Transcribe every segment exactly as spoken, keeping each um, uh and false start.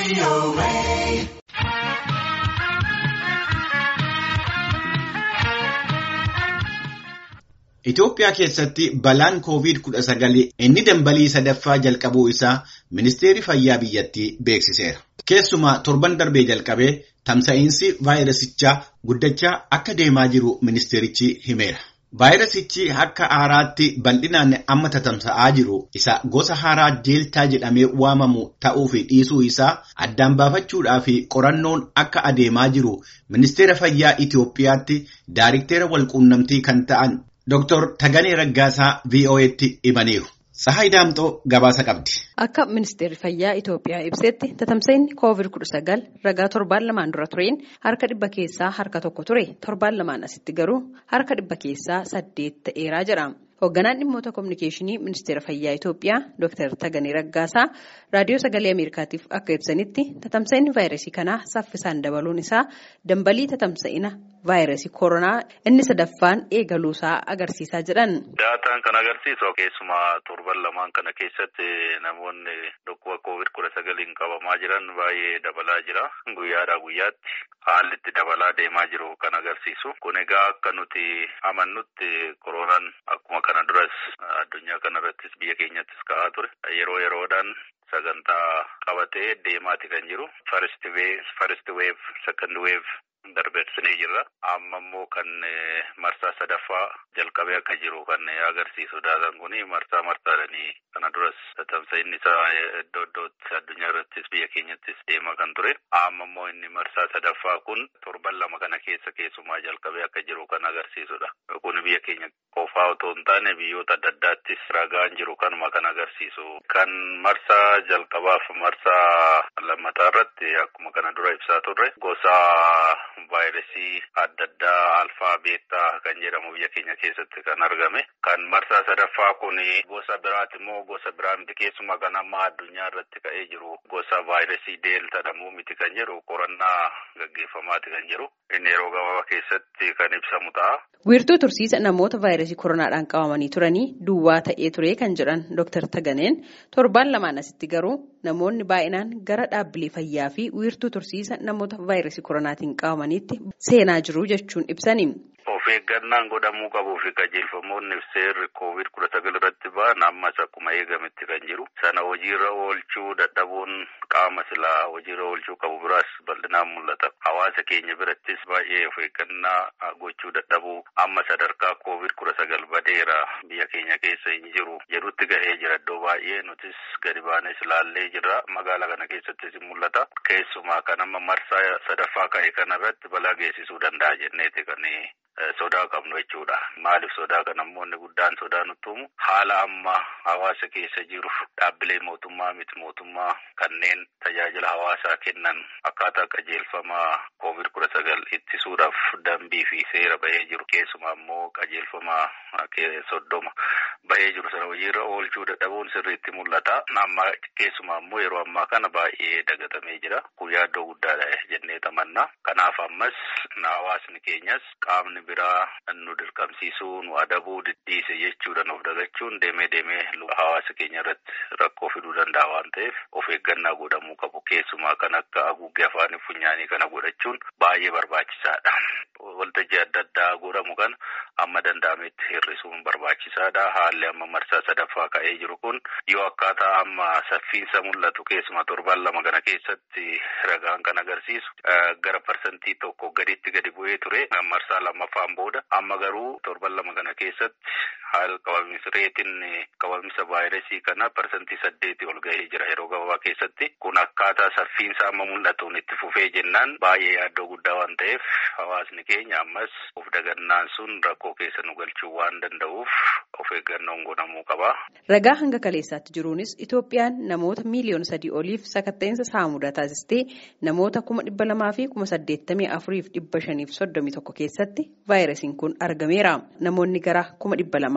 Itoophiyaa keessatti balaan koovid kudha sagal inni dambalii sadaffaa jalqabuu isaa ministeerri fayyaa biyyattii beeksiseera. Keessumaa torban darbee jalqabee tamsa'iinsi vaayirasichaa guddachaa akka deemaa jiru ministeerichi himeera. Vaayirasichi akka haaraatti bal'inaan amma tatamsa'aa jiru isa gosa haaraa deeltaa jedhamee waamamu ta'uu fi dhiisuu isaa addaan baafachuudhaa fi qorannoon akka adeemaa jiru ministeera fayyaa Itoophiyaatti daayirikteera walquunnamtii kan ta'an Doktor Taganee Raggaasaa V O A'tti himaniiru. Sahay Daamxoo gabaasa qabdi. Akka ministeerri fayyaa Itoophiyaa ibsetti tatamsa'inni koovid kudha sagal ragaa torbaan lamaan dura tureen harka dhibba keessaa harka tokko ture. Torbaan lamaan asitti garuu harka dhibba keessaa saddeet ta'eeraa jira. Hoogganaan dhimmoota kominikeeshinii ministeera fayyaa Itoophiyaa Doktor Taganee Raggaasaa raadiyoo sagalee Ameerikaatiif akka ibsanitti tatamsa'inni vaayirasii kanaa saffisaan dabaluun isaa dambalii tatamsa'ina vaayirasii koronaa inni sadaffaan eegaluusaa agarsiisaa jedhan. Daataan kan agarsiisu keessumaa torban lamaan kana keessatti namoonni dhukkuba koovid kudha sagaliin qabamaa jiran baay'ee dabalaa jira. Guyyaadhaa guyyaatti haalli itti dabalaa deemaa jiru kan agarsiisu. Kun egaa akka nuti amannutti koronaan akkuma kana duras addunyaa kanarrattis biyya keenyattis ka'aa ture. Yeroo yeroodhaan sagantaa qabatee deemaati kan jiru. First wave, first wave, second wave darbeessinee jirra. Amma immoo kan marsaa sadaffaa jalqabee akka jiru kan agarsiisu. Daataan kun marsaa marsaadhanii kana duras tamsa'inni isaa iddoo iddootti addunyaa irrattis biyya keenyattis deemaa kan ture. Amma immoo inni marsaa sadaffaa kun torban lama kana keessa keessumaa jalqabee akka jiru kan agarsiisudha. Kun biyya keenya qofaa otoo hin taane biyyoota adda addaattis ragaan jiru kanuma kan agarsiisu. Kan marsaa jalqabaaf marsaa lammataa irratti akkuma kana dura ibsaa turre gosa vaayirasii adda addaa alfaa beetaa kan jedhamu biyya keenya keessatti kan argame. Kan marsaa sadaffaa kun gosa biraati immoo gosa biraa miti. Keessumaa kan amma addunyaa irratti ka'ee jiru gosa vaayirasii deeltaa jedhamu miti kan jedhu qorannaa gaggeeffamaati kan jiru. Inni yeroo gabaabaa keessatti kan ibsamu ta'a. Wiirtuu tursiisa namoota vaayirasii koronaadhaan qabamanii turanii duwwaa ta'ee ture kan jedhan Doktor Taganeen torbaan lamaan asitti garuu namoonni baay'inaan gara dhaabbilee fayyaa fi wiirtuu tursiisa namoota vaayirasii koronaatiin qabamaniitti seenaa jiru jechuun ibsani. Of eeggannaan godhamuu qabuu fi qajeelfamoonni seerri koovid kudha sagal irratti ba'an ammas akkuma eegametti kan jiru. Sana hojiirra oolchuu dadhabuun qaama silaa hojiirra oolchuu qabu biraas bal'inaan mul'ata. Hawaasa keenya birattis baay'ee of eeggannaa gochuu dadhabuu amma sadarkaa koovid kudha sagal badeera biyya keenya keessa hin jiru jedhutti ga'ee jira. Iddoo baay'ee nutis gadi baanes ilaallee jirra. Magaalaa kana keessattis hin mul'ata. Keessumaa kan amma marsaa sadaffaa ka'e kanarratti balaa geessisuu danda'a jenneeti kan sodaa qabnu jechuudha. Maaliif sodaa kana immoo inni guddaan sodaa nutti himu haala amma hawaasa keessa jiru dhaabbilee mootummaa miti mootummaa kanneen tajaajila hawaasaa kennan akkaataa qajeelfamaa koovid kudha sagal ittisuudhaaf dambii fi seera bahee jiru. Keessumaa immoo qajeelfamaa soddoma bahee jiru sana hojiirra oolchuu dadhabuun sirriitti mul'ata. Amma keessumaa immoo yeroo ammaa kana baay'ee dagatamee jira. Kun yaaddoo guddaadha jennee tamanna. Kanaaf ammas hawaasni keenyas qaamni biraa nu dirqamsiisuu nu adabuu diddiise jechuudhaan of dagachuun deemee deemee hawaasa keenya irratti rakkoo fiduu danda'a waan ta'eef of eeggannaa godhamuu qabu. Keessumaa kan akka haguuggee afaanii funyaanii kana godhachuun baay'ee barbaachisaadha. Waltajjii adda addaa godhamu kan amma danda'ametti hir'isuun barbaachisaadha. Haalli amma marsaa sadaffaa ka'ee jiru kun yoo akkaataa amma saffiinsa mul'atu keessumaa torban lama kana keessatti ragaan kan agarsiisu gara parsantii tokko gaditti gadi bu'ee ture. Marsaa lammaffaan booda amma garuu torban lama kana keessatti haala qabamiinsa reetiin qabamiinsa vaayirasii kana parsantii saddeetii ol gahee jira yeroo gabaabaa keessatti. Kun akkaataa saffiinsa amma mul'atuun itti fufee jennaan baay'ee yaaddoo guddaa waan ta'eef hawaasni keenya ammas of dagannaan sun rakkoo keessa nu galchuu waan danda'uuf of eeggannoon godhamuu qaba. Ragaa hanga kaleessaatti jiruunis Itoophiyaan namoota miiliyoona sadii oliif sakatta'insa saamudaa taasistee namoota kuma dhibba lamaa fi kuma saddeettamii afuriif dhibba shaniif soddomii tokko keessatti vaayirasiin kun argameera. Namoonni gara kuma dhibba lamaa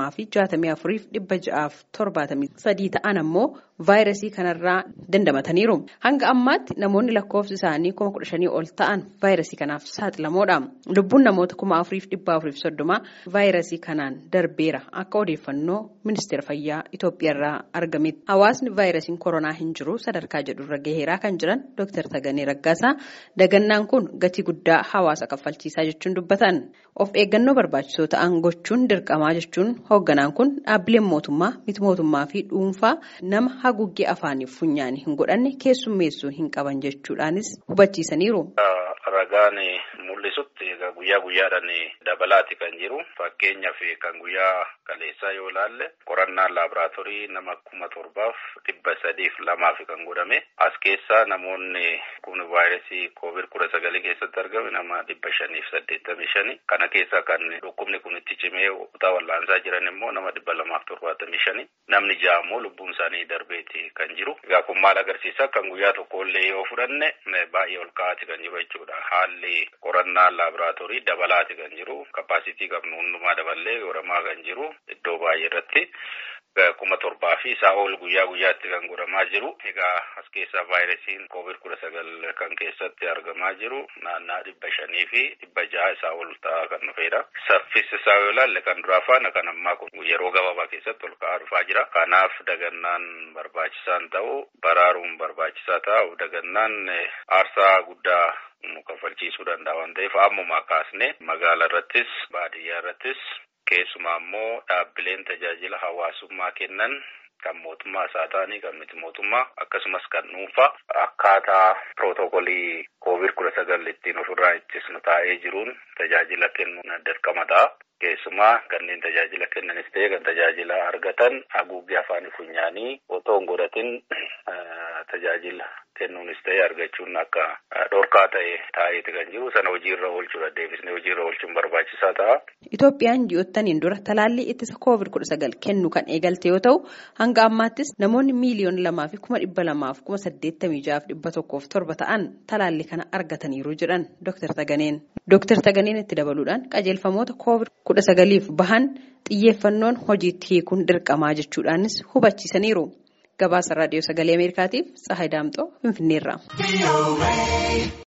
lamaa fi jaatamii afuriif dhibba ja'aaf torbaatamii sadii ta'an ammoo vaayirasii kanarraa dandamataniiru. Hanga ammaatti namoonni lakkoofsi isaanii kuma kudha shanii ol ta'an vaayirasii kanaaf saaxilamoodha. Lubbuun namoota kuma afuriif dhibba afuriif soddoma vaayirasii kanaan darbeera akka odeeffannoo ministeera fayyaa Itoophiyaarraa argametti. Hawaasni vaayirasiin koronaa hin jiru sadarkaa jedhurra gaheeraa kan jiran Dooktar Taganee Raggaasaa dagannaan kun gatii guddaa hawaasa kaffalchiisaa jechuun dubbatan. Of eeggannoo barbaachisoo ta'an gochuun dirqamaa jechuun hoogganaan kun dhaabbileen mootummaa, miti mootummaa fi dhuunfaa nama haguuggee afaaniif funyaanii hin godhanne keessummeessuu hin qaban jechuudhaanis hubachiisaniiru. Ragaan mul'isutti guyyaa guyyaadhaan dabalaati kan jiru. Fakkeenyaaf kan guyyaa kaleessaa yoo ilaalle qorannaan laaboraatoorii nama kuma torbaaf dhibba sadiif lamaaf kan godhame. As keessaa namoonni kun vaayirasii koovid kudha sagalii keessatti argame nama dhibba shaniif saddeettamii shani. Kana keessaa kan dhukkubni kun itti cimee kutaa wallaansaa jiran immoo nama dhibba lamaaf torbaatamii shani. Namni ja'a immoo lubbuun isaanii darbeeti kan jiru. Egaa kun maal agarsiisa? Kan guyyaa tokkollee yoo fudhanne baay'ee ol ka'aati kan jiru jechuudha. Haalli qorannaa laaboraatoorii dabalaati kan jiru. Kapaasitii qabnu hundumaa daballee yoramaa kan jiru. Iddoo baay'ee irratti kuma torbaa fi isaa ol guyyaa guyyaatti kan godhamaa jiru. Egaa as keessaa vaayirasiin koovid kudha sagal kan keessatti argamaa jiru naannaa dhibba shanii fi dhibba ja'a isaa ol ta'aa kan dhufedha. Saffisi isaa yoo ilaalle kan duraa faana kan ammaa kun yeroo gabaabaa keessatti ol ka'aa dhufaa jira. Kanaaf dagannaan barbaachisaan ta'u baraaruun barbaachisaa ta'u dagannaan aarsaa guddaa kaffalchiisuu danda'a waan ta'eef ammuma kaasne magaalaa irrattis baadiyyaa irrattis keessumaa immoo dhaabbileen tajaajila hawaasummaa kennan kan mootummaa isaa ta'anii kan miti mootummaa akkasumas kan dhuunfaa akkaataa pirootokolii koovid kudha sagal ittiin ofirraa ittisnu taa'ee jiruun tajaajila kennuun dirqama ta'a. Keessumaa kanneen tajaajila kennanis ta'e kan tajaajila argatan haguuggee afaanii funyaanii otoo hin godhatin tajaajila kennuunis ta'e argachuun akka dhorkaa ta'e taa'eeti kan jiru. Sana hojiirra oolchuudha deebisnee hojiirra oolchuun barbaachisaa ta'a. Itoophiyaan ji'oottaniin dura talaallii ittisa koovid kudha sagal kennu kan eegalte yoo ta'u hanga ammaattis namoonni miiliyoona lamaa fi kuma dhibba lamaa fi kuma saddeettamii ja'a fi dhibba tokkoof torba ta'an talaallii kana argataniiru jedhan Dooktar Taganeen. Dooktar Taganeen itti dabaluudhaan qajeelfamoota koovid kudha sagaliif bahan xiyyeeffannoon hojiitti hiikuun dirqamaa jechuudhaanis hubachiisaniiru. Gabaasa raadiyoo sagalee Ameerikaatiif Tsahaay Daamxoo Finfinneerraa.